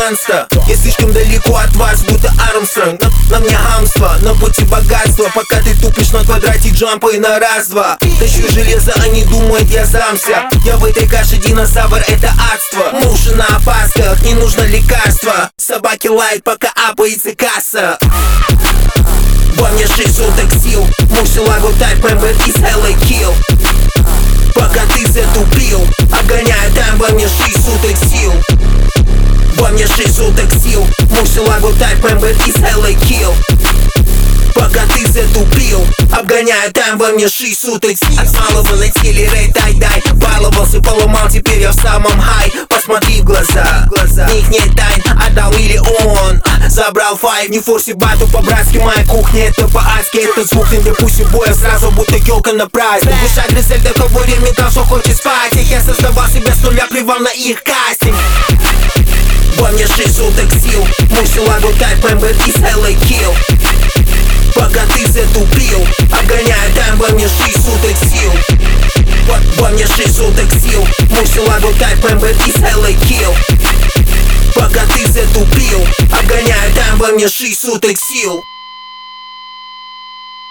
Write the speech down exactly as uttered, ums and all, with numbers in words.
монстр. Я слишком далеко от вас, будто Армстронг. На, на мне хамство, на пути богатства. Пока ты тупишь на квадрате джампа и на раз-два. Тащу железо, они думают, я сдамся. Я в этой каше динозавр, это адство. Мы уже на опасках, не нужно лекарства. Собаки лают, пока апается касса. Во мне шесть соток сил. Мурсилагу тайп мембер из эл эй Kill. Пока ты затупил, обгоняю там во мне шесть соток сил. Во мне шесть соток сил. Мурсилагу тайп мембер из эл эй Kill. Пока ты затупил, обгоняю там во мне шесть суток сил. От малого летели рей тай-дай. Баловался, поломал, теперь я в самом хай. Посмотри в глаза, в них нет тайн. Отдал миллион, забрал файв. Не форси бату по-братски, моя кухня это по-адски. Этот звук не допустим боя сразу, будто елка на прайс. Душа Гризельда, кого металл, что хочет спать. Я создавал себя с нуля, плевал на их кастинг. Во мне шесть соток сил. Мурсилагу тайп мембер из эл эй Kill. Пока ты затупил, обгоняю там во мне шесть соток сил. Во, во мне шесть соток сил. Мурсилагу тайп мембер из эл эй Kill. Пока ты затупил, обгоняю там во мне шесть соток сил.